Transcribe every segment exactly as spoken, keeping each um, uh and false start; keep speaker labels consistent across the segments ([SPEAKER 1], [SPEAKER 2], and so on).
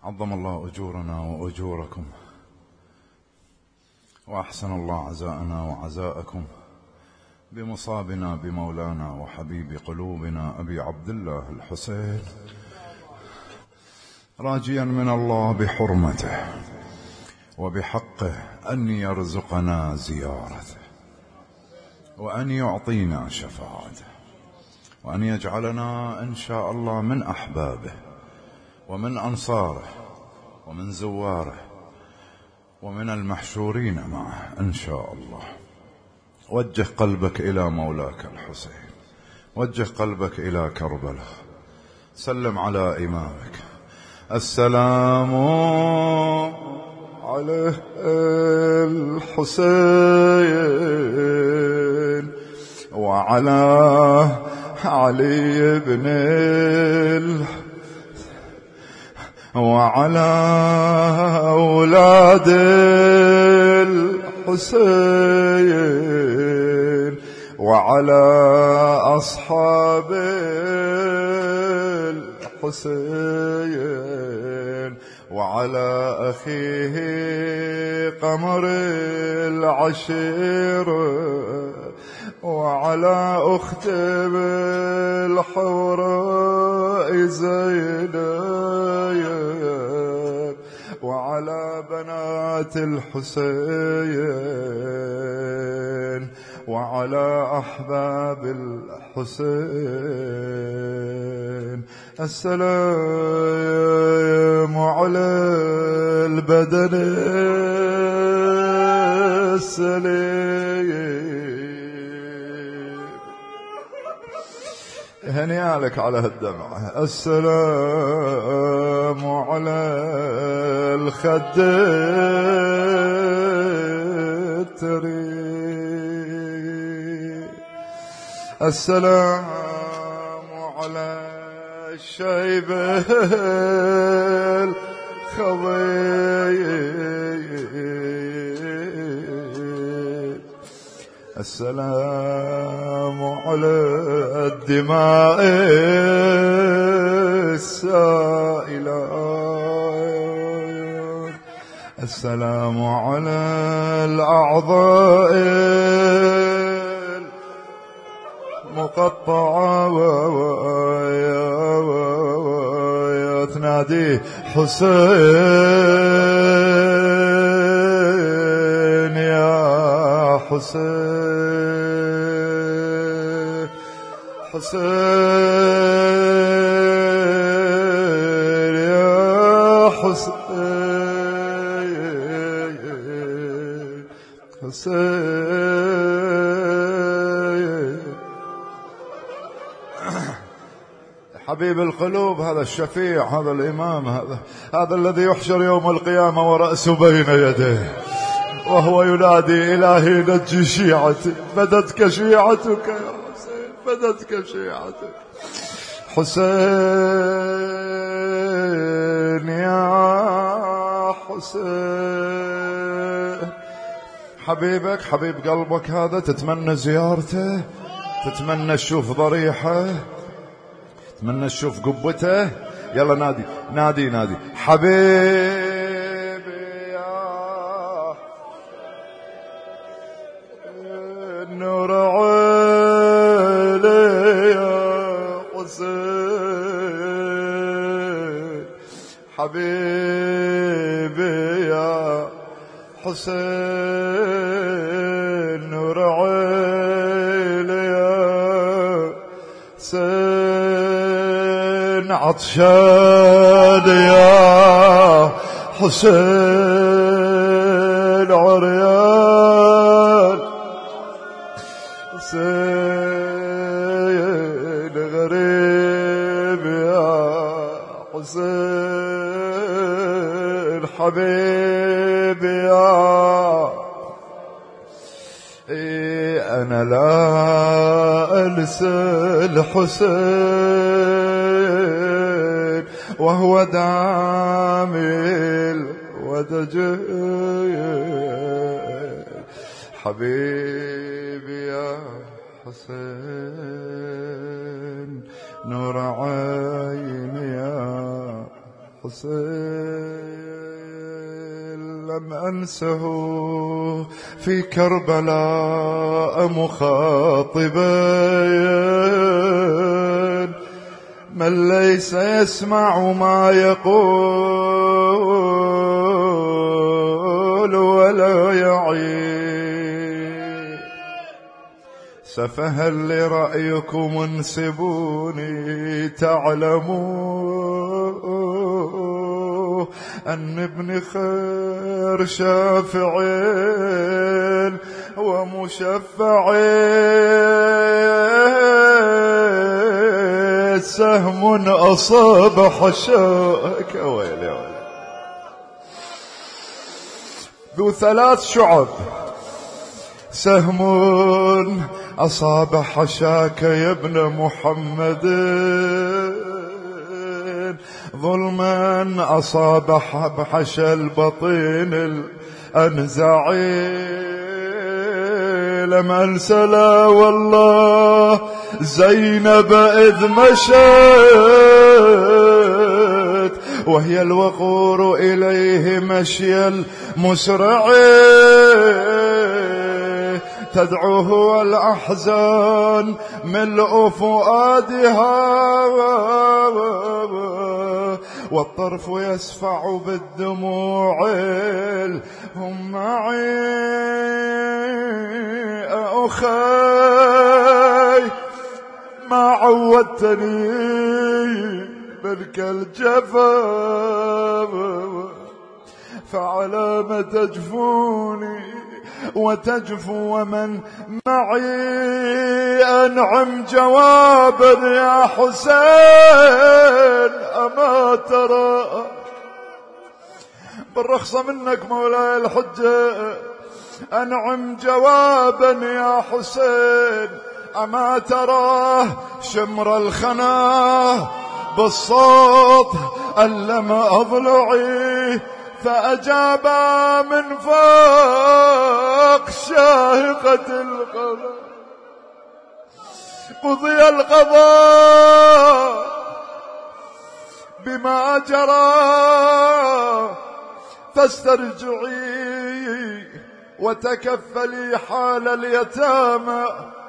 [SPEAKER 1] عظم الله أجورنا وأجوركم، وأحسن الله عزاءنا وعزاءكم بمصابنا بمولانا وحبيب قلوبنا أبي عبد الله الحسين، راجيا من الله بحرمته وبحقه أن يرزقنا زيارته، وأن يعطينا شفاعته، وأن يجعلنا إن شاء الله من أحبابه ومن أنصاره ومن زواره ومن المحشورين معه إن شاء الله. وجه قلبك إلى مولاك الحسين، وجه قلبك إلى كربلاء، سلم على إمامك. السلام على الحسين وعلى علي بن ال وعلى أولاد الحسين وعلى أصحاب الحسين وعلى أخيه قمر العشير وعلى أخت بالحوراء زينب وعلى بنات الحسين وعلى أحباب الحسين. السلام على البدن السليم. هنيالك على هالدمعة. السلام على الخد التريم. السلام على الشيبة الخضيب. السلام على الدماء السائلة. السلام على الأعضاء المقطعة وتنادي حسين يا حسين حسين يا حسين حسين حبيب القلوب. هذا الشفيع، هذا الإمام، هذا هذا الذي يحشر يوم القيامة ورأسه بين يديه وهو ينادي إلهي نجي شيعتي. بدتك شيعتك يا حسين، بدتك شيعتك. حسين يا حسين. حبيبك حبيب قلبك هذا تتمنى زيارته، تتمنى تشوف ضريحه، تتمنى تشوف قبته. يلا نادي نادي نادي. حبيبي نور عيني يا حسين. حبيبي يا حسين نور عيني يا حسين. عطشان يا حسين عريان حسين غريب يا حسين. حبيبي يا إيه أنا لا أنسى الحسين وهو دامي ودجيل. حبيبي يا حسين نور عيني يا الحسين لم أنسه في كربلاء مخاطبا من ليس يسمع ما يقول ولا يعي. سفها لرأيكم انسبوني تعلموا أن ابن خير شافع ومشفع سهم أصاب حشاك ويلي ويلي ذو ثلاث شعب سهم أصاب حشاك يا ابن محمد ظلما أصاب حشا البطين الأنزعي. لم أنسى لا والله زينب إذ مشت وهي الوقور إليه مشي المسرع تدعوه والأحزان ملء فؤادها والطرف يسفع بالدموع هم معي أخي ما عودتني منك الجفا فعلى ما تجفوني وتجفو ومن معي أنعم جوابا يا حسين أما ترى بالرخصة منك مولاي الحجة أنعم جوابا يا حسين أما تراه شمر الخنا بالصوت ألم أضلعي فأجابا من فوق شاهقة القضاء قضي القضاء بما جرى فاسترجعي وتكفلي حال اليتامى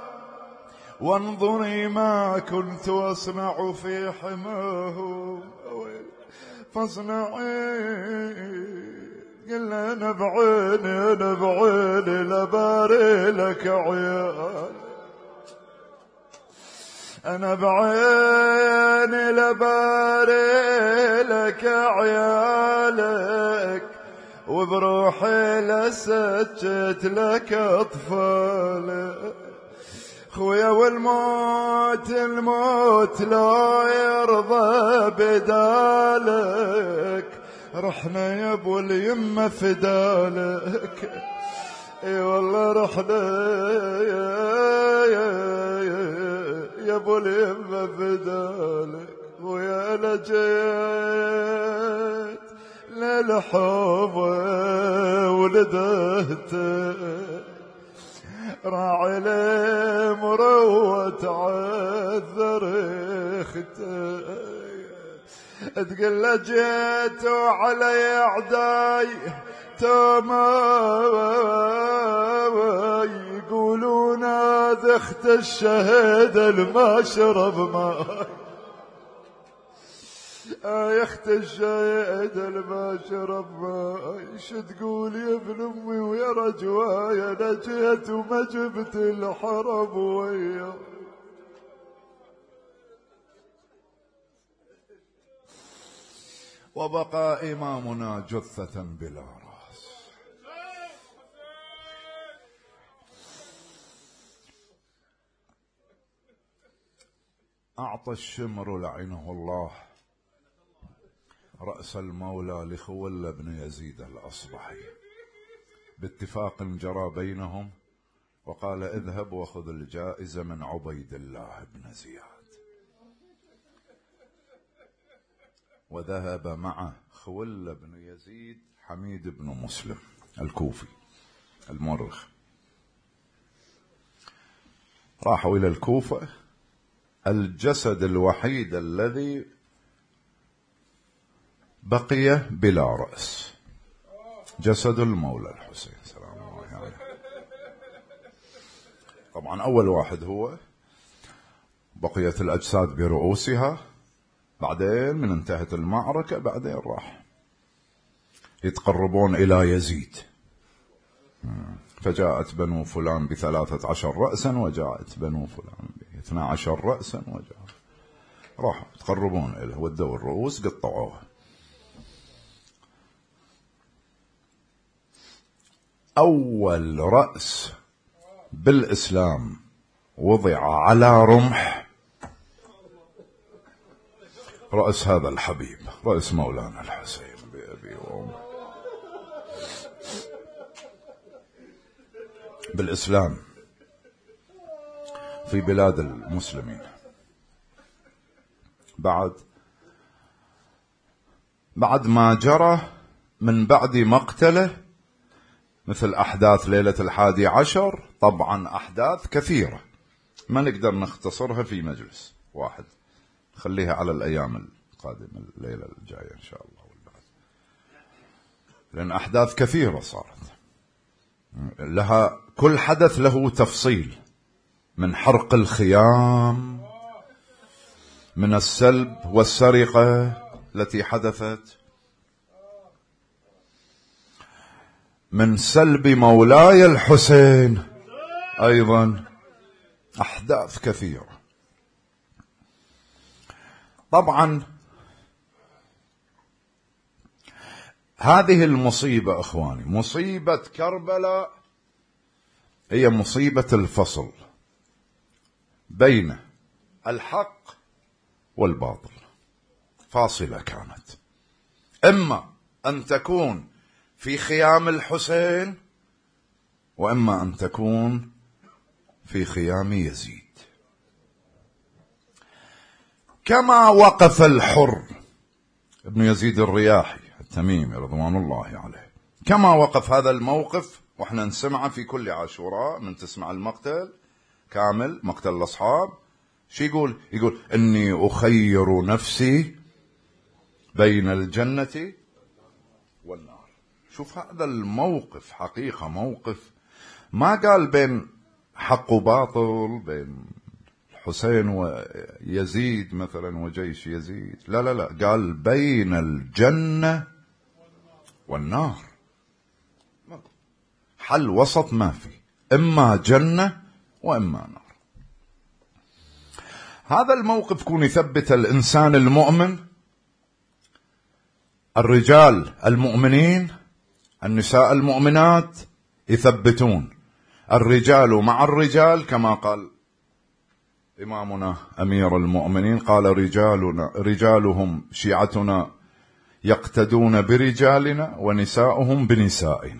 [SPEAKER 1] وانظري ما كنت أصنع في حماه فاصنعي. قل أنا بعيني أنا بعيني لباري لك عيال أنا بعيني لباري لك عيالك وبروحي لسجت لك أطفالك خويا والموت الموت لا يرضى بدالك رحنا يا ابو اليمه فدالك اي والله رحنا يا يا يا ابو اليمه فدالك ويا لجيت للحوضه ولدهته راعي لي مروة تعذر اختي تقول جيت علي اعداي تما يقولون هذا اخت الشهيد الما شرب ماي يا اخت الشهيد الما شرب ماي شو تقول يا ابن امي ويا رجوايا نجيت وما جبت الحرب ويا وبقى إمامنا جثة بلا رأس. أعطى الشمر لعنه الله رأس المولى لخول بن يزيد الأصبحي باتفاق جرى بينهم وقال اذهب وخذ الجائزة من عبيد الله بن زياد. وذهب معه خول بن يزيد حميد بن مسلم الكوفي المؤرخ. راحوا إلى الكوفة. الجسد الوحيد الذي بقي بلا رأس، جسد المولى الحسين سلام الله عليه. طبعا أول واحد هو، بقيت الأجساد برؤوسها، بعدين من انتهت المعركة بعدين راح يتقربون إلى يزيد، فجاءت بنو فلان بثلاثة عشر رأسا، وجاءت بنو فلان باثنى عشر رأسا، وجاء راح يتقربون إليه، ودوا الرؤوس قطعوها. أول رأس بالإسلام وضع على رمح رأس هذا الحبيب، رأس مولانا الحسين بأبي وأمي بالإسلام في بلاد المسلمين. بعد بعد ما جرى من بعد مقتله، مثل أحداث ليلة الحادي عشر، طبعا أحداث كثيرة ما نقدر نختصرها في مجلس واحد، خليها على الأيام القادمة، الليلة الجاية إن شاء الله والبعد، لأن أحداث كثيرة صارت لها، كل حدث له تفصيل، من حرق الخيام، من السلب والسرقة التي حدثت، من سلب مولاي الحسين أيضا، أحداث كثيرة. طبعا هذه المصيبة أخواني، مصيبة كربلاء، هي مصيبة الفصل بين الحق والباطل، فاصلة كانت، إما أن تكون في خيام الحسين، وإما أن تكون في خيام يزيد. كما وقف الحر ابن يزيد الرياحي التميمي رضوان الله عليه، كما وقف هذا الموقف، وإحنا نسمعه في كل عاشوراء، من تسمع المقتل كامل، مقتل الأصحاب، شو يقول؟ يقول إني أخير نفسي بين الجنة والنار. شوف هذا الموقف حقيقة موقف، ما قال بين حق وباطل، بين الحسين ويزيد مثلا وجيش يزيد، لا لا لا، قال بين الجنة والنار، حل وسط ما في، إما جنة وإما نار. هذا الموقف كون يثبت الإنسان المؤمن، الرجال المؤمنين، النساء المؤمنات يثبتون، الرجال مع الرجال، كما قال إمامنا أمير المؤمنين، قال رجالنا رجالهم شيعتنا يقتدون برجالنا ونساؤهم بنسائنا.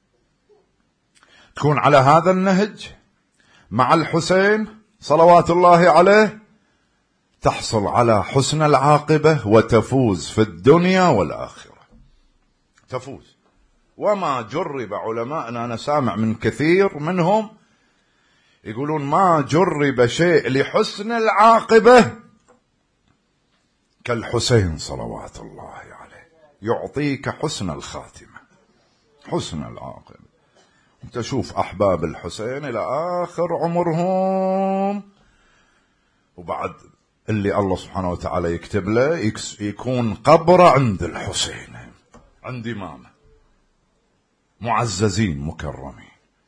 [SPEAKER 1] تكون على هذا النهج مع الحسين صلوات الله عليه، تحصل على حسن العاقبة وتفوز في الدنيا والآخرة، تفوز. وما جرب علماءنا، أنا سامع من كثير منهم يقولون ما جرب شيء لحسن العاقبة كالحسين صلوات الله عليه، يعطيك حسن الخاتمة، حسن العاقبة. انت شوف أحباب الحسين إلى آخر عمرهم، وبعد اللي الله سبحانه وتعالى يكتب له يكون قبره عند الحسين، عند إمامه، معززين مكرمين.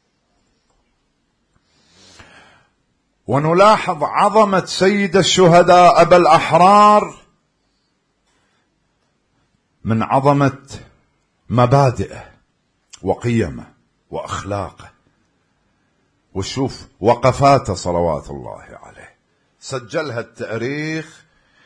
[SPEAKER 1] ونلاحظ عظمة سيد الشهداء أبا الأحرار من عظمة مبادئه وقيمه وأخلاقه، وشوف وقفاته صلوات الله عليه، سجلها التاريخ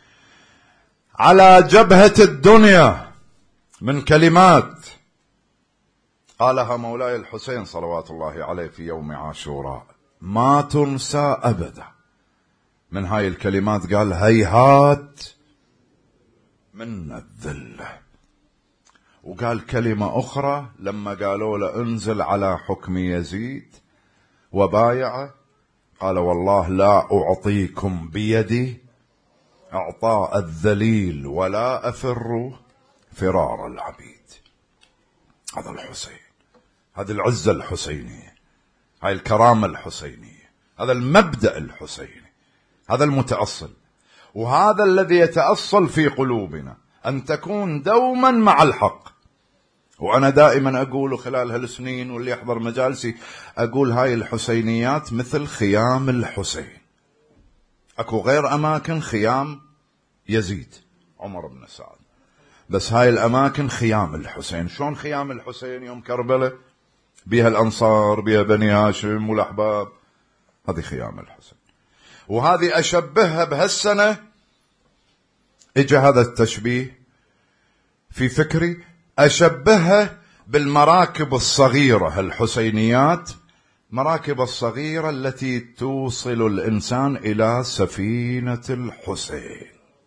[SPEAKER 1] على جبهة الدنيا من كلمات قالها مولاي الحسين صلوات الله عليه في يوم عاشوراء، ما تنسى أبدا. من هاي الكلمات قال هيهات من الذلة. وقال كلمة أخرى لما قالوا له انزل على حكم يزيد وبايعه، قال والله لا أعطيكم بيدي إعطاء الذليل ولا أفر فرار العبيد. هذا الحسين، هذه العزة الحسينية، هاي الكرامة الحسينية، هذا المبدأ الحسيني، هذا المتأصل. وهذا الذي يتأصل في قلوبنا، أن تكون دوما مع الحق. وأنا دائما أقول خلال هالسنين واللي يحضر مجالسي أقول هاي الحسينيات مثل خيام الحسين. أكو غير أماكن خيام يزيد عمر بن سعد، بس هاي الأماكن خيام الحسين. شلون خيام الحسين يوم كربلاء؟ بها الأنصار، بها بني هاشم والأحباب، هذه خيام الحسين. وهذه أشبهها بهالسنة، إجا هذا التشبيه في فكري، أشبهها بالمراكب الصغيرة الحسينيات، مراكب الصغيرة التي توصل الإنسان إلى سفينة الحسين.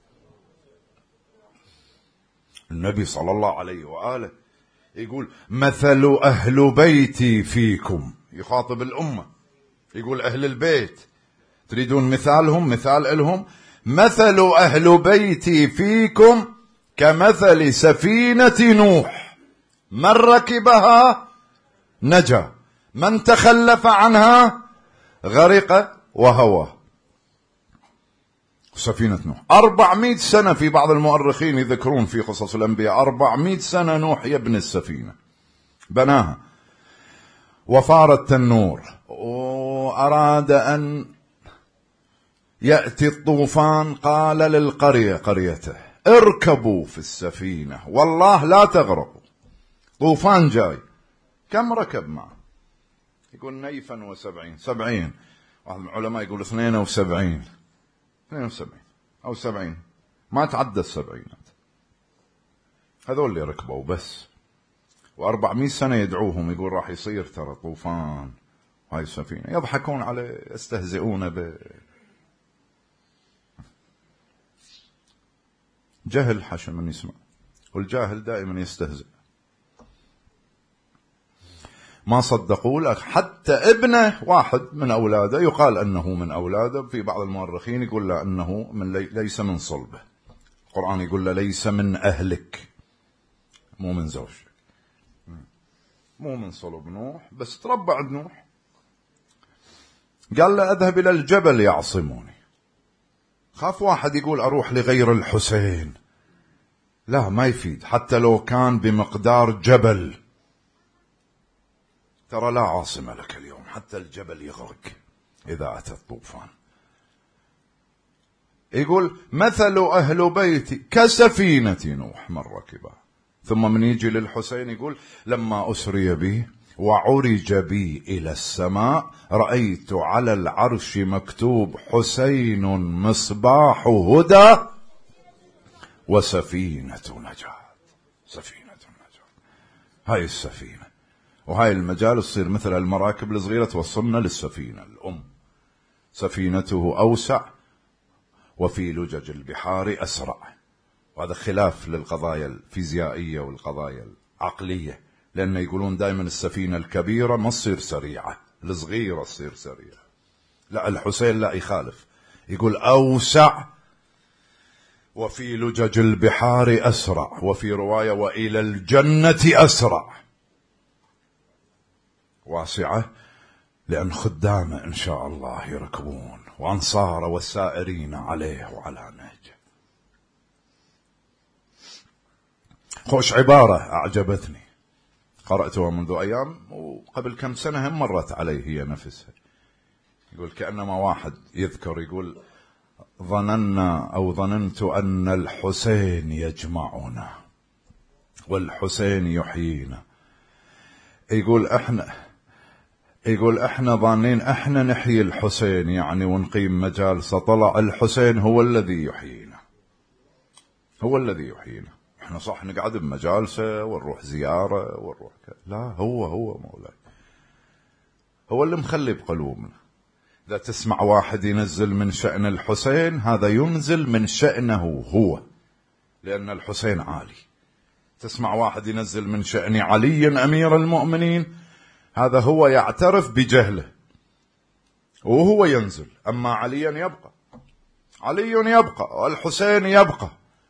[SPEAKER 1] النبي صلى الله عليه وآله يقول مثل أهل بيتي فيكم، يخاطب الأمة، يقول أهل البيت تريدون مثالهم، مثال إلهم، مثل أهل بيتي فيكم كمثل سفينة نوح، من ركبها نجا، من تخلف عنها غرق وهوى. سفينة نوح أربعمائة سنة، في بعض المؤرخين يذكرون في قصص الأنبياء أربعمائة سنة نوح يبني السفينة، بناها وفار التنور، وأراد أن يأتي الطوفان، قال للقرية قريته اركبوا في السفينة والله لا تغرقوا، طوفان جاي. كم ركب معه؟ يقول نيفا وسبعين، سبعين، واحد من العلماء يقول اثنين وسبعين، اثنين وسبعين أو سبعين، ما تعدى السبعينات. هذول اللي ركبوا بس، وأربعمائة سنة يدعوهم، يقول راح يصير ترى طوفان هاي السفينة، يضحكون عليه، يستهزئون به. جهل حاشا من يسمع، والجاهل دائما يستهزئ. ما صدقوا لك حتى ابنه واحد من أولاده، يقال أنه من أولاده، في بعض المؤرخين يقول له أنه من لي ليس من صلبه. القرآن يقول له ليس من أهلك، مو من زوجك، مو من صلب نوح، بس تربى عند نوح. قال له أذهب إلى الجبل يعصموني. خاف واحد يقول أروح لغير الحسين، لا ما يفيد، حتى لو كان بمقدار جبل، ترى لا عاصم لك اليوم، حتى الجبل يغرق إذا أتى الطوفان. يقول مثل أهل بيتي كسفينة نوح من ركبها. ثم من يجي للحسين يقول لما أسري بي وعرج بي إلى السماء رأيت على العرش مكتوب حسين مصباح هدى وسفينة نجاة. سفينة نجاة، هاي السفينة. وهاي المجال تصير مثل المراكب الصغيرة توصلنا للسفينة الأم. سفينته أوسع وفي لجج البحار أسرع. وهذا خلاف للقضايا الفيزيائية والقضايا العقلية، لأن يقولون دائما السفينة الكبيرة ما تصير سريعة، الصغيرة تصير سريعة. لا، الحسين لا يخالف، يقول أوسع وفي لجج البحار أسرع، وفي رواية وإلى الجنة أسرع. واسعة لأن خدامه إن شاء الله يركبون، وأنصاره والسائرين عليه وعلى نهجه. خوش عبارة أعجبتني، قرأتها منذ أيام، وقبل كم سنة هم مرت علي هي نفسها. يقول كأنما واحد يذكر، يقول ظننا أو ظننت أن الحسين يجمعنا والحسين يحيينا. يقول احنا يقول احنا ظانين احنا نحيي الحسين يعني ونقيم مجالس، طلع الحسين هو الذي يحيينا، هو الذي يحيينا. احنا صح نقعد بمجالسه ونروح زيارة ونروح كذا، لا، هو هو مولاي، هو اللي مخلي بقلوبنا. إذا تسمع واحد ينزل من شأن الحسين، هذا ينزل من شأنه هو، لأن الحسين عالي. تسمع واحد ينزل من شأن علي أمير المؤمنين، هذا هو يعترف بجهله وهو ينزل. أما عليا يبقى، علي يبقى والحسين يبقى.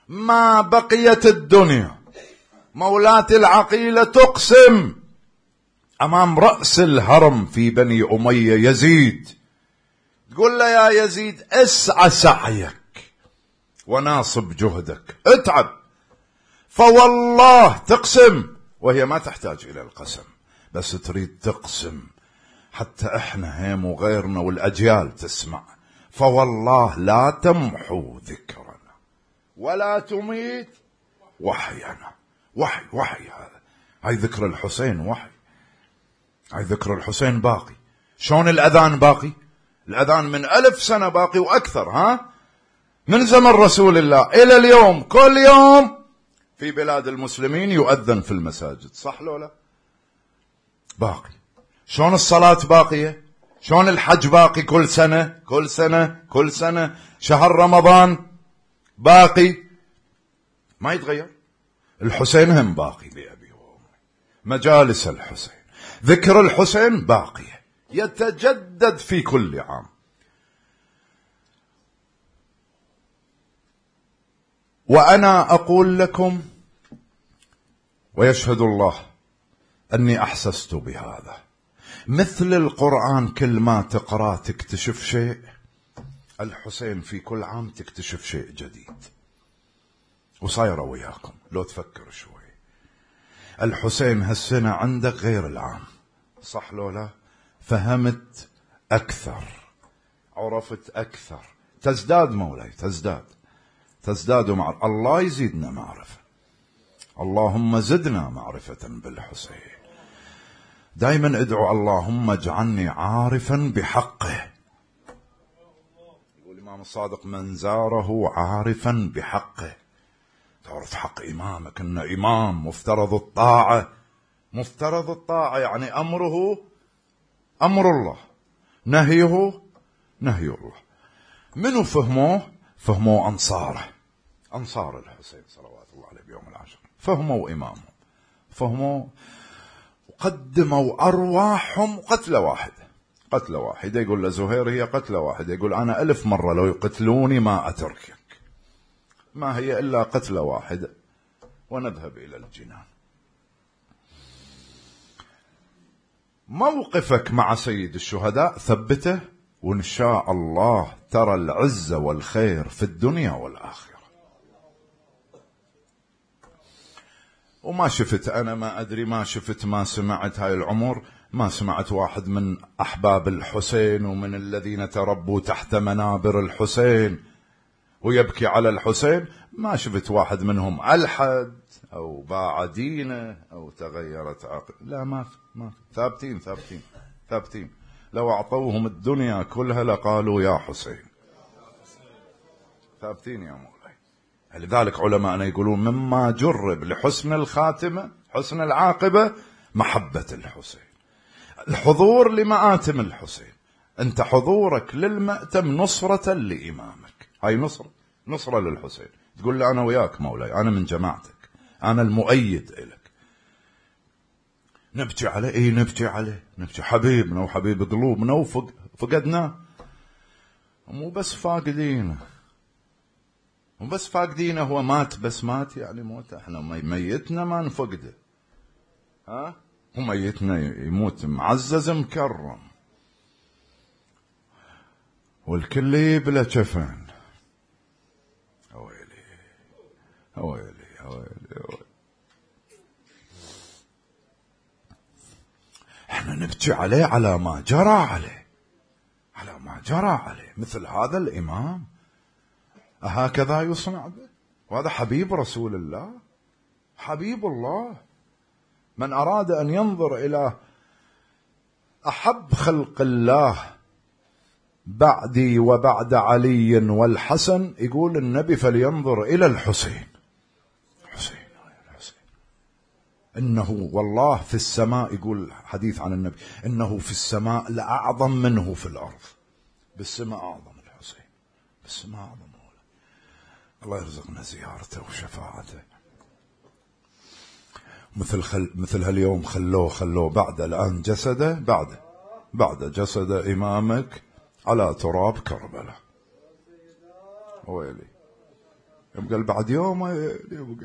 [SPEAKER 1] ما بقيت الدنيا مولاة العقيلة تقسم أمام رأس الهرم في بني أمية يزيد، تقول له يا يزيد اسعى سعيك وناصب جهدك، اتعب، فوالله تقسم، وهي ما تحتاج إلى القسم بس تريد تقسم حتى احنا هم وغيرنا والأجيال تسمع، فوالله لا تمحو ذكرنا ولا تميت وحينا. وحي وحي هذا، هاي ذكر الحسين وحي، هاي ذكر الحسين باقي. شلون الأذان باقي؟ الأذان من ألف سنة باقي وأكثر، ها، من زمن رسول الله إلى اليوم كل يوم في بلاد المسلمين يؤذن في المساجد، صح لو لا؟ باقي. شلون الصلاة باقية؟ شلون الحج باقي كل سنة كل سنة كل سنة؟ شهر رمضان باقي ما يتغير. الحسين هم باقي بأبي وأمي، مجالس الحسين، ذكر الحسين باقية يتجدد في كل عام. وأنا أقول لكم ويشهد الله أني أحسست بهذا، مثل القرآن كل ما تقرأ تكتشف شيء، الحسين في كل عام تكتشف شيء جديد. وصايرة وياكم لو تفكر شوي، الحسين هالسنة عندك غير العام، صح لو لا؟ فهمت أكثر، عرفت أكثر، تزداد مولاي، تزداد تزداد مع الله، يزيدنا معرفة، اللهم زدنا معرفة بالحسين. دائما ادعو اللهم اجعلني عارفا بحقه. يقول الإمام الصادق من زاره عارفا بحقه، تعرف حق إمامك أن إمام مفترض الطاعة، مفترض الطاعة يعني أمره أمر الله، نهيه نهي الله. منو فهموه؟ فهموا أنصاره، أنصار الحسين صلوات الله عليه بيوم العاشر، فهموا إمامهم، فهموا وقدموا أرواحهم قتلة واحدة، قتلة واحدة. يقول لزهير هي قتلة واحدة، يقول أنا ألف مرة لو يقتلوني ما أتركك، ما هي إلا قتلة واحدة ونذهب إلى الجنان. موقفك مع سيد الشهداء ثبته، وإن شاء الله ترى العزة والخير في الدنيا والآخرة. وما شفت أنا ما أدري، ما شفت ما سمعت هاي العمر، ما سمعت واحد من أحباب الحسين ومن الذين تربوا تحت منابر الحسين ويبكي على الحسين، ما شفت واحد منهم ألحد أو باع دينه أو تغيرت عقل، لا، ما ما ثابتين ثابتين ثابتين. لو أعطوهم الدنيا كلها لقالوا يا حسين، ثابتين يا مولاي. لذلك علماءنا يقولون مما جرب لحسن الخاتمة حسن العاقبة محبة الحسين، الحضور لمآتم الحسين. أنت حضورك للمأتم نصرة لإمامك، هاي نصرة نصرة للحسين. تقول لي أنا وياك مولاي، أنا من جماعتك، أنا المؤيد إلك. نبكي عليه، إيه نبكي عليه، نبكي حبيبنا وحبيب قلوبنا وفقدناه، مو بس فاقدينه، مو بس فاقدينه، هو مات بس مات يعني موت، احنا ميتنا ما نفقده، ها، وميتنا يموت معزز مكرم، والكل يبلى جفن. اويلي اويلي اويلي اويلي، احنا نبكي عليه على ما جرى عليه، على ما جرى عليه، مثل هذا الإمام هكذا يصنع به، وهذا حبيب رسول الله، حبيب الله. من أراد أن ينظر إلى أحب خلق الله بعدي وبعد علي والحسن، يقول النبي فلينظر إلى الحسين. حسين الحسين إنه والله في السماء، يقول حديث عن النبي إنه في السماء لأعظم منه في الأرض، بالسماء أعظم الحسين، بالسماء أعظم. الله يرزقنا زيارته وشفاعته. مثل خل... مثل هاليوم خلوه خلوه بعد الآن جسده، بعد بعد جسد إمامك على تراب كربلاء. ويلي قال بعد يوم يبقى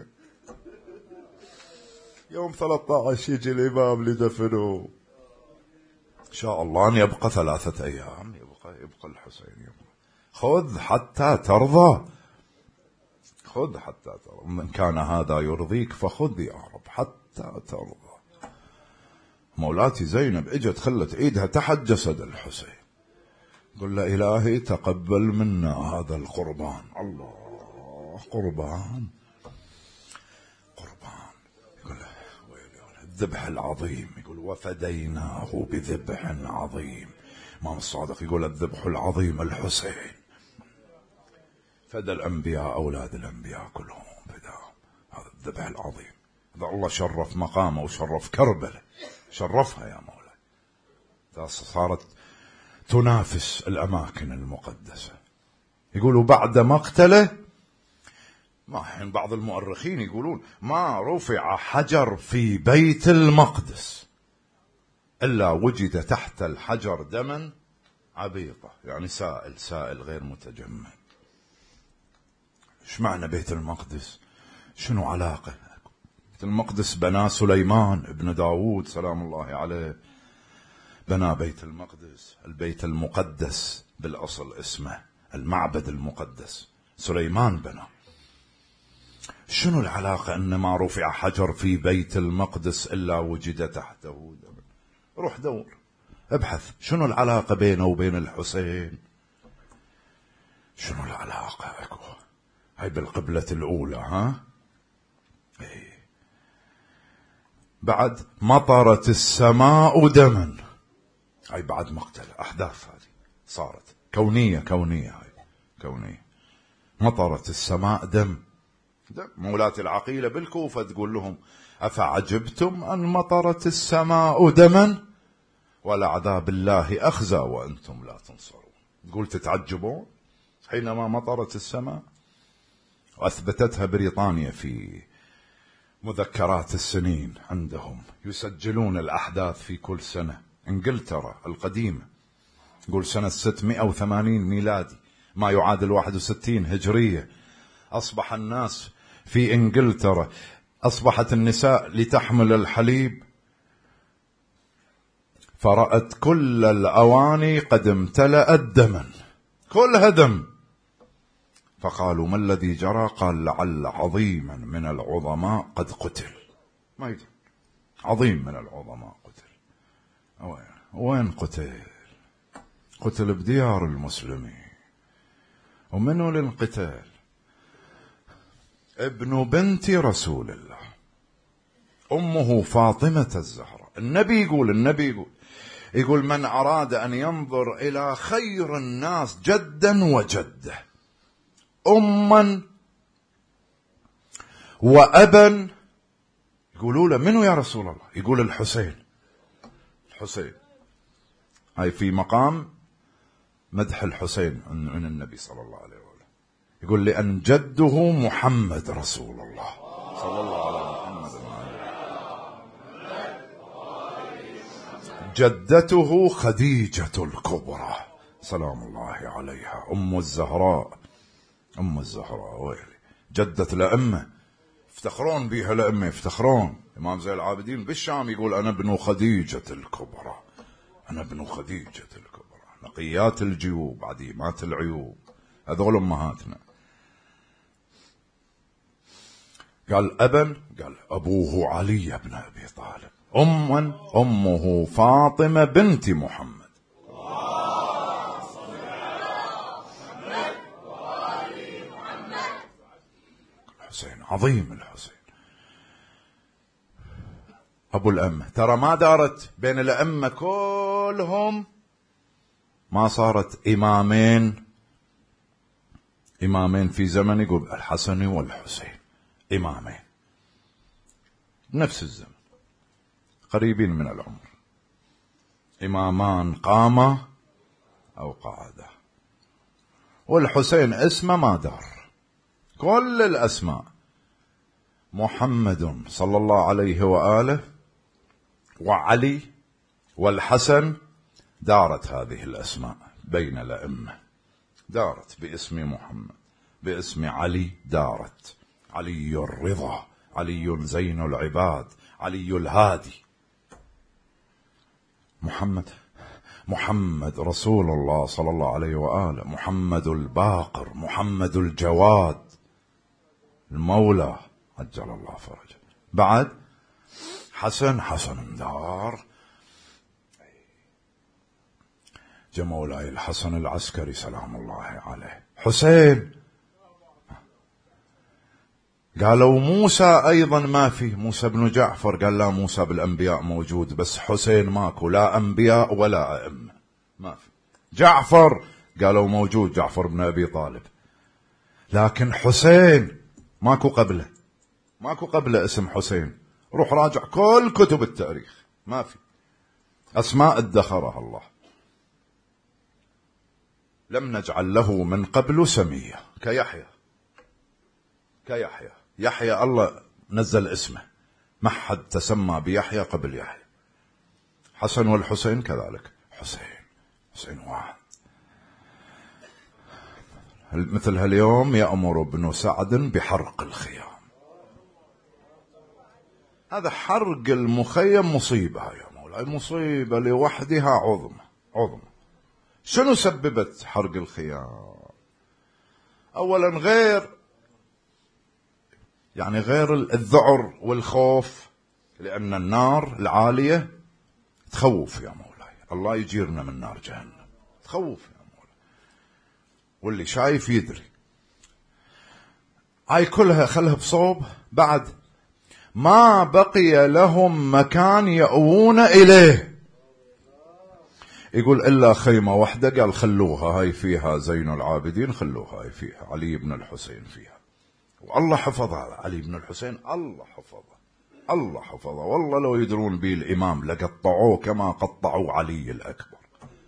[SPEAKER 1] يوم ثلاثة عشر يجي الإمام لدفنه. إن شاء الله أن يبقى ثلاثة أيام، يبقى يبقى الحسين يبقى. خذ حتى ترضى، خذ حتى ترضى، من كان هذا يرضيك فخذ يا رب حتى ترضى. مولاتي زينب اجت خلت ايدها تحت جسد الحسين، قل له إلهي تقبل منا هذا القربان. الله، قربان قربان. يقول الذبح العظيم، يقول وفديناه بذبح عظيم. امام الصادق يقول الذبح العظيم الحسين، فدى الأنبياء أولاد الأنبياء كلهم فداهم. هذا الذبح العظيم، هذا الله شرف مقامه وشرف كربلاء، شرفها يا مولاي، صارت تنافس الأماكن المقدسة. يقولوا بعد مقتله، ما حين بعض المؤرخين يقولون ما رفع حجر في بيت المقدس إلا وجد تحت الحجر دما عبيطة، يعني سائل سائل غير متجمد. ايش معنى بيت المقدس؟ شنو علاقة؟ بيت المقدس بنى سليمان ابن داود سلام الله عليه، بنى بيت المقدس، البيت المقدس بالأصل اسمه المعبد المقدس، سليمان بنى. شنو العلاقة أن ما رفع حجر في بيت المقدس إلا وجد تحته دم؟ روح دور ابحث شنو العلاقة بينه وبين الحسين، شنو العلاقة اكو. هاي بالقبلة الأولى ها. ايه. بعد مطرت السماء دما، هاي بعد مقتل، أحداث هذه صارت كونية كونية هاي كونية. مطرت السماء دم، دم. مولاتي العقيلة بالكوفة تقول لهم أفعجبتم أن مطرت السماء دما ولعذاب الله أخزى وأنتم لا تنصرون. تقول تتعجبون حينما مطرت السماء. وأثبتتها بريطانيا في مذكرات السنين عندهم، يسجلون الأحداث في كل سنة. إنجلترا القديمة يقول سنة ستمائة وثمانين ميلادي ما يعادل واحد وستين هجرية، أصبح الناس في إنجلترا، أصبحت النساء لتحمل الحليب فرأت كل الأواني قد امتلأت دما، كلها دم. فقالوا ما الذي جرى؟ قال لعل عظيما من العظماء قد قتل. ما يدري عظيم من العظماء قتل. وين قتل؟ قتل بديار المسلمين. ومنه للقتال؟ ابن بنت رسول الله، أمه فاطمة الزهراء. النبي يقول النبي يقول يقول من أراد أن ينظر إلى خير الناس جدا وجده، أما وأبا، يقولوا له منو يا رسول الله؟ يقول الحسين. الحسين هاي في مقام مدح الحسين من النبي صلى الله عليه وسلم. يقول لأن جده محمد رسول الله صلى الله عليه محمد، جدته خديجة الكبرى سلام الله عليها، أم الزهراء. أم الزهراء ويلي جدة الأئمة، يفتخرون بها الأئمة، يفتخرون. إمام زين العابدين بالشام يقول أنا ابن خديجة الكبرى، أنا ابن خديجة الكبرى، نقيات الجيوب عديمات العيوب، هذول أمهاتنا. قال أبا، قال أبوه علي بن أبي طالب. أما أمه فاطمة بنت محمد. الحسين عظيم، الحسين أبو الأمة. ترى ما دارت بين الأمة كلهم، ما صارت إمامين إمامين في زمن، يقول الحسن والحسين إمامين نفس الزمن قريبين من العمر، إمامان قاما أو قعدا. والحسين اسمه ما دار، كل الأسماء محمد صلى الله عليه وآله وعلي والحسن، دارت هذه الأسماء بين الأئمة، دارت باسم محمد. باسم علي دارت. علي الرضا، علي زين العباد، علي الهادي. محمد محمد رسول الله صلى الله عليه وآله، محمد الباقر، محمد الجواد، المولى عجل الله فرجه. بعد حسن حسن دار جمولاي الحسن العسكري سلام الله عليه. حسين قالوا موسى أيضا ما فيه، موسى بن جعفر قال لا، موسى بالأنبياء موجود بس حسين ماكو، لا أنبياء ولا أئمة ما في. جعفر قالوا موجود، جعفر بن أبي طالب، لكن حسين ماكو قبله، ماكو قبله اسم حسين. روح راجع كل كتب التاريخ ما في أسماء ادخرها الله. لم نجعل له من قبل سمية كيحيى، كيحيى يحيى الله نزل اسمه، ما حد تسمى بيحيى قبل يحيى. حسن والحسين كذلك، حسين حسين واحد. مثل هاليوم يأمر ابن سعد بحرق الخيام. هذا حرق المخيم مصيبة يا مولاي، مصيبة لوحدها عظمى عظمى. شنو سببت حرق الخيام؟ أولا غير يعني غير الذعر والخوف، لأن النار العالية تخوف يا مولاي، الله يجيرنا من نار جهنم، تخوف يا مولاي، واللي شايف يدري. هاي كلها خلها بصوب. بعد ما بقي لهم مكان يأوون إليه، يقول إلا خيمة واحدة، قال خلوها هاي فيها زين العابدين، خلوها هاي فيها علي بن الحسين فيها. والله حفظها علي بن الحسين، الله حفظه، الله حفظه. والله لو يدرون به الإمام لقطعوه كما قطعوا علي الأكبر.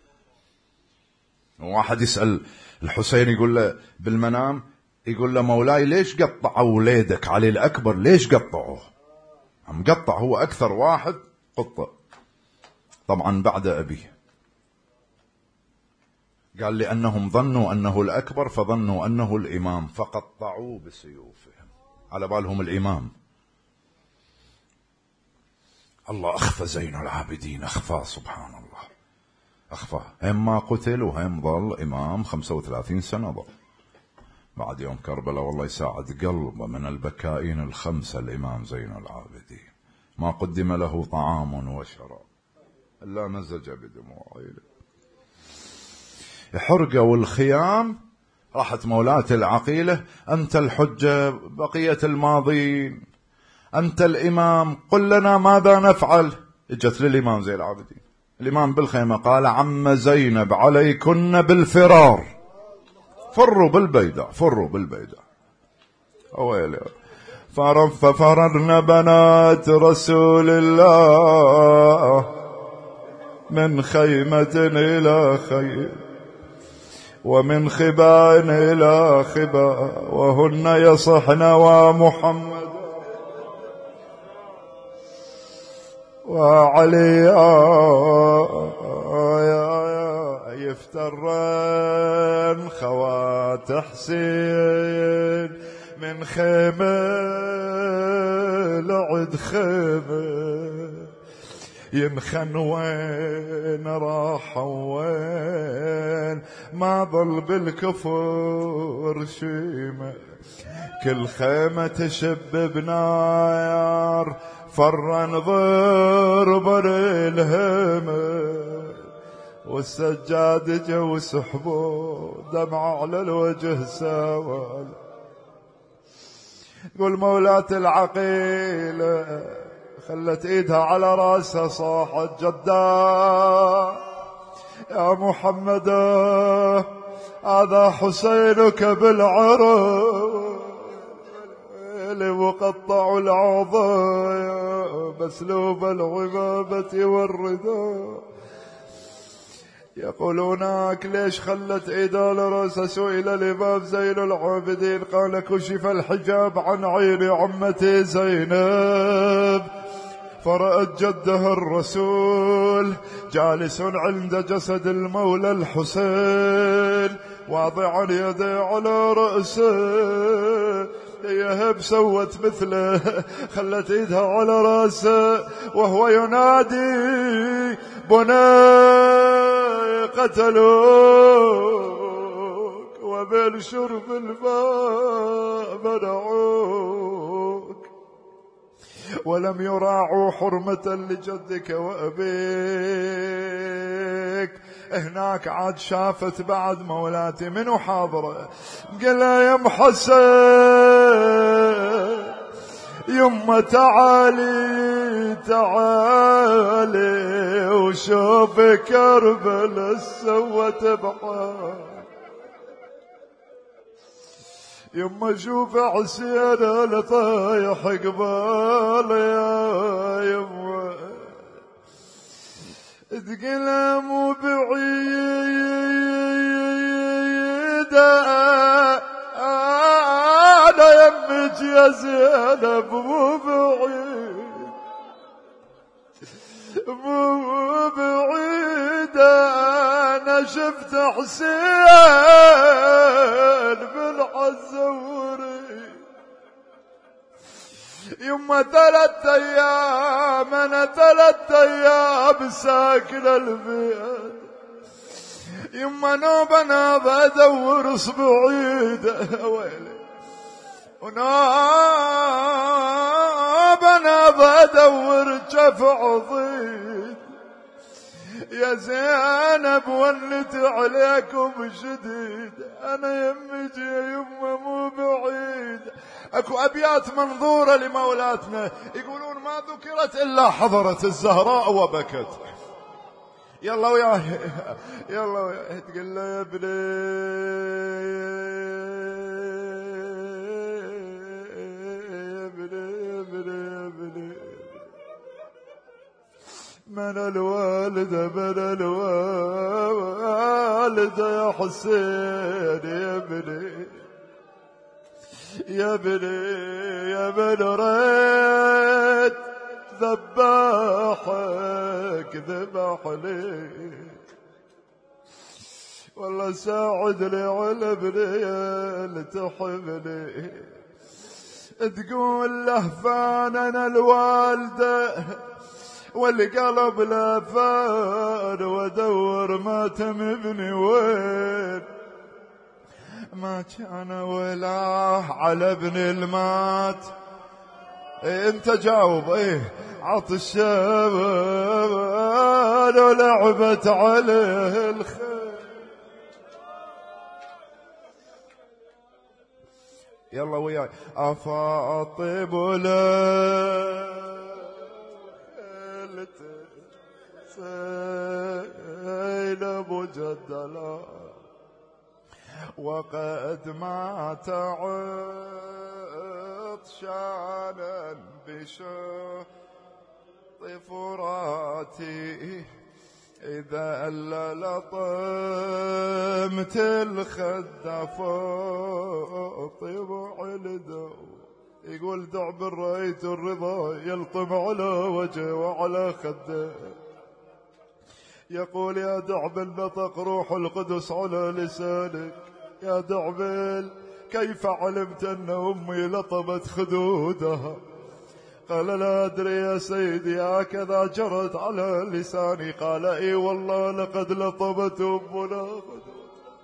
[SPEAKER 1] واحد يسأل الحسين يقول له بالمنام، يقول له مولاي ليش قطعوا وليدك علي الأكبر، ليش قطعوه؟ عم قطع هو أكثر واحد قطع طبعا بعد أبيه. قال لأنهم ظنوا أنه الأكبر فظنوا أنه الإمام فقطعوه بسيوفهم على بالهم الإمام. الله أخفى زين العابدين، أخفى سبحان الله، أخفى. هم ما قتل وهم ظل إمام خمسة وثلاثين سنة ظل. بعد يوم كربلاء والله يساعد قلبه من البكائين الخمسة الإمام زين العابدين، ما قدم له طعام وشراب إلا مزج بدموعه. حرقوا الخيام، راحت مولاة العقيلة أنت الحجة بقية الماضين، أنت الإمام، قل لنا ماذا نفعل. اجت للإمام زين العابدين، الإمام بالخيمة قال عم زينب عليكن بالفرار، فروا بالبيداء، فروا بالبيداء. أويلي ففررن بنات رسول الله من خيمة إلى خيمة ومن خباء إلى خباء وهن يصحن ومحمد وعلي يفترن خوات حسين من خيمة لعد خيمة، يمخن وين راح وين، ما ظل بالكفر شيمة، كل خيمة تشب بنار فرن ضربر الهمة، والسجاد جو سحبه دمع على الوجه سوال. قول مولاة العقيلة خلت ايدها على راسها صاحت جدا يا محمد هذا حسينك بالعرب اللي مقطع العضايا مسلوب العمامة والرداء. يقولونك ليش خلت ايدها لراسها؟ سئل الإمام زين العابدين قال كشف الحجاب عن عين عمتي زينب فرأت جده الرسول جالس عند جسد المولى الحسين واضعا يدي على رأسه. يهب سوت مثله خلت ايدها على رأسه وهو ينادي بني قتلوك وبالشرب الماء منعوك ولم يراعوا حرمة لجدك وأبيك. هناك عاد شافت بعد مولاتي منو حاضرة، قال يا ام حسن يما تعالي تعالي وشوف كربلاء سوت بحال. يما شوف حسين انا طايح قبال يا يما تقول مو بعيد انا يمك يا زينب مو بعيد مو بعيد انا شفت حسين بالعزوري. يما ثلاث ايام انا ثلاث ايام ساكن البيت. يما نوبة نوبة ادور صبعيده ويلي ونوبة نوبة ادور جف عضيد. يا زينب ولت عليكم شديد انا يمك يا يما مو بعيد. اكو ابيات منظورة لمولاتنا يقولون ما ذكرت الا حضرت الزهراء وبكت. يلا وياه يلا وياه تقول له يا ابني يا ابني يا ابني يا ابني من الوالدة من الوالدة يا حسين يا ابني يا ابني يا من ريت ذباحك ذبح لي والله ساعدني على ابني اللي تحبني. تقول له فان انا الوالده والقلب لا فان وادور ماتم ابني وين ما كان ولاه على ابني المات. إيه انت جاوب ايه عطشان ولعبت عليه الخيل. يلا وياي افاطب ليلة زينب جدلا وقد مات عطشانا بشوط فراتي إذا ألا لطمت الخد فاطب علدو. يقول دعب رأيت الرضا يلطم على وجهه وعلى خده. يقول يا دعبل نطق روح القدس على لسانك. يا دعبل كيف علمت أن أمي لطمت خدودها؟ قال لا أدري يا سيدي هكذا جرت على لساني. قال اي والله لقد لطمت أمنا خدودها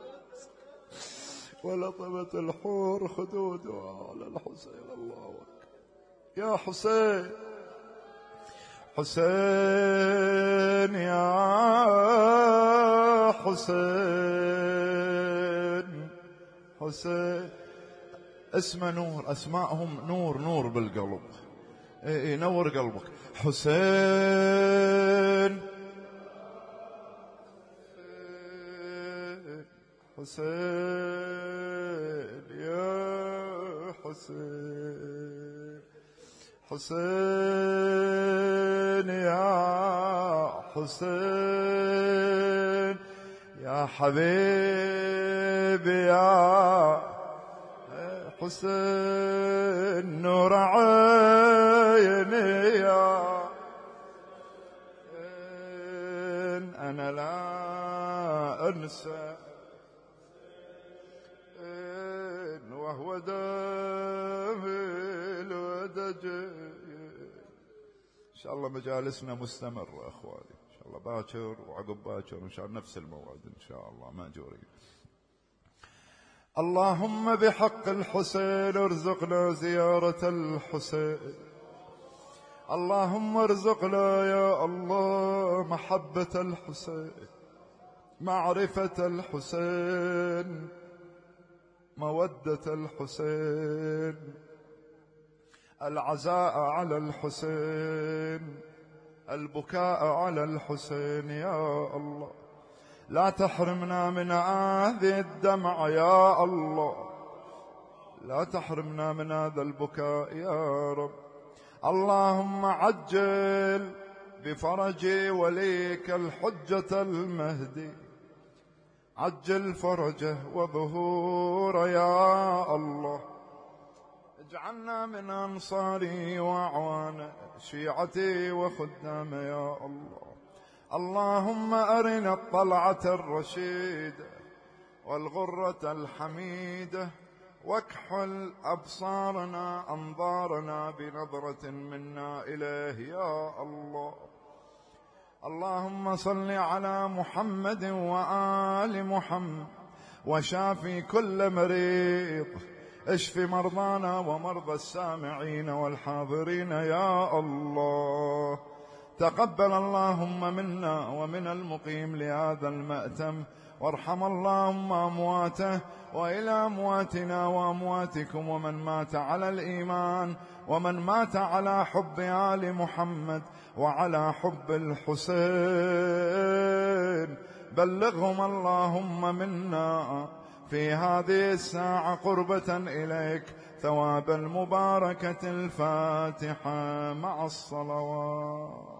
[SPEAKER 1] ولطمت الحور خدودها على الحسين. الله أكبر. يا حسين حسين يا حسين حسين اسمه نور. أسماءهم نور نور بالقلب. اي اي نور قلبك. حسين حسين يا حسين حسين يا حسين يا حبيبي يا حسين نور عيني يا حسين أنا لا أنسى ودمي ودجي. إن شاء الله مجالسنا مستمرة أخواني، إن شاء الله باكر وعقب باكر إن شاء الله نفس الموعد إن شاء الله ماجورين. اللهم بحق الحسين ارزقنا زيارة الحسين. اللهم ارزقنا يا الله محبة الحسين، معرفة الحسين، مودة الحسين، العزاء على الحسين، البكاء على الحسين يا الله. لا تحرمنا من هذه الدمع يا الله، لا تحرمنا من هذا البكاء يا رب. اللهم عجل بفرج وليك الحجة المهدي، عجل فرجه وظهوره يا الله. اجعلنا من أنصاري وأعوانه، شيعتي وخدامه يا الله. اللهم أرنا الطلعة الرشيدة والغرة الحميدة، واكحل أبصارنا أنظارنا بنظرة منا إليه يا الله. اللهم صل على محمد وآل محمد، وشافي كل مريض، اشف مرضانا ومرضى السامعين والحاضرين يا الله. تقبل اللهم منا ومن المقيم لهذا المأتم، وارحم اللهم أمواته، وإلى أمواتنا وأمواتكم ومن مات على الإيمان، ومن مات على حب آل محمد وعلى حب الحسين. بلغهم اللهم منا في هذه الساعة قربة إليك ثواب المباركة الفاتحة مع الصلوات.